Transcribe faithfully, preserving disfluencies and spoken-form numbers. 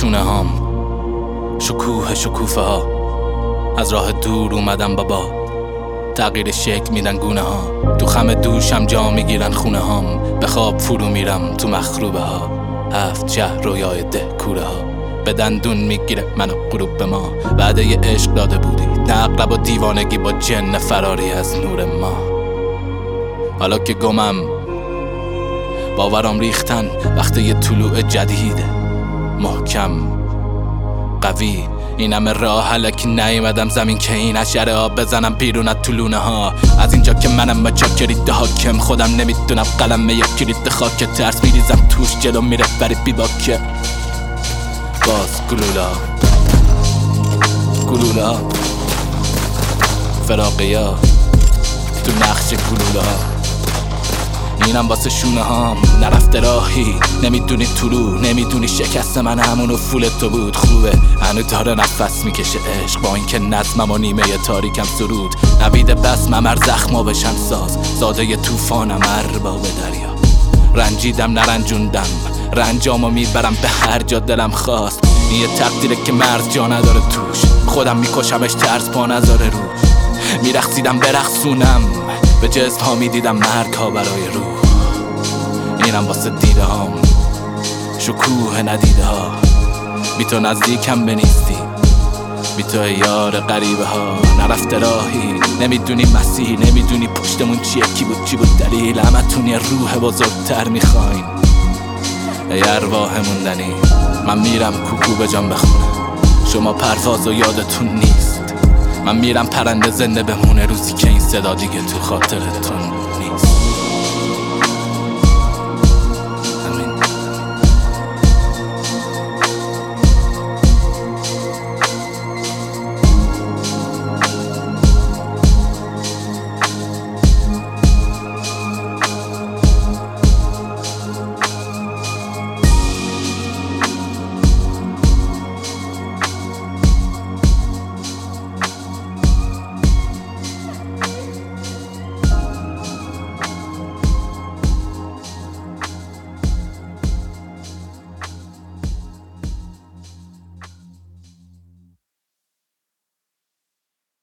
شونه هام، شکوه شکوفه ها. از راه دور اومدم با باد، تغییر شکل میدن گونه ها. تو خم دوشم جا میگیرن خونه هام، به خواب فرو میرم تو مخروبه ها. هفت شهر رویای ده کوره ها، به دندون میگیره منو غروب به ما. وعده ی عشق داده بودی، نه اغلب و دیوانگی با جن فراری از نور ما. حالا که گمم باورام ریختن، وقت یه طلوع جدیده، محکم قوی. این همه راه حلکی نیومدم زمین که این اشاره آب بزنم بیرون از طولونه ها. از اینجا که منم با چاکرید حاکم، خودم نمیدونم قلم یک کلید خاک. ترس میریزم توش، جلو میره بری بیباکه. باز گلولا گلولا فراقیا تو نقش گلولا. اینم واسه شونه هام، نرفته راهی، نمیدونی طلوع، نمیدونی شکست من همونو فول تو بود. خوبه هنو داره نفس میکشه عشق، با اینکه نظمم و نیمه تاریکم سرود. نوید بسمم هر زخما بشن ساز، زاده ی توفانم ارباب دریا. رنجیدم نرنجوندم، رنجامو میبرم به هر جا دلم خواست. این یه تقدیره که مرز جا نداره توش، خودم میکشمش ترس پا نذاره روش. میرقصیدم برقصونم، به جسم ها میدیدم مرگ ها برای روح. اینم واسه دیده هام، شکوه ندیده ها. بی تو نزدیکم به نیستی، بی تو یار غریبه ها. نرفته راهی، نمیدونی مسیر، نمیدونی پشتمون چیه، کی بود چی بود دلیل. همتون یه روح بزرگتر میخواین، ای ارواح موندنی. من میرم کوکو به جان بخونه، شما پرواز و یادتون نیست. من میرم پرنده زنده بمونه، روزی که این صدا دیگه تو خاطرتون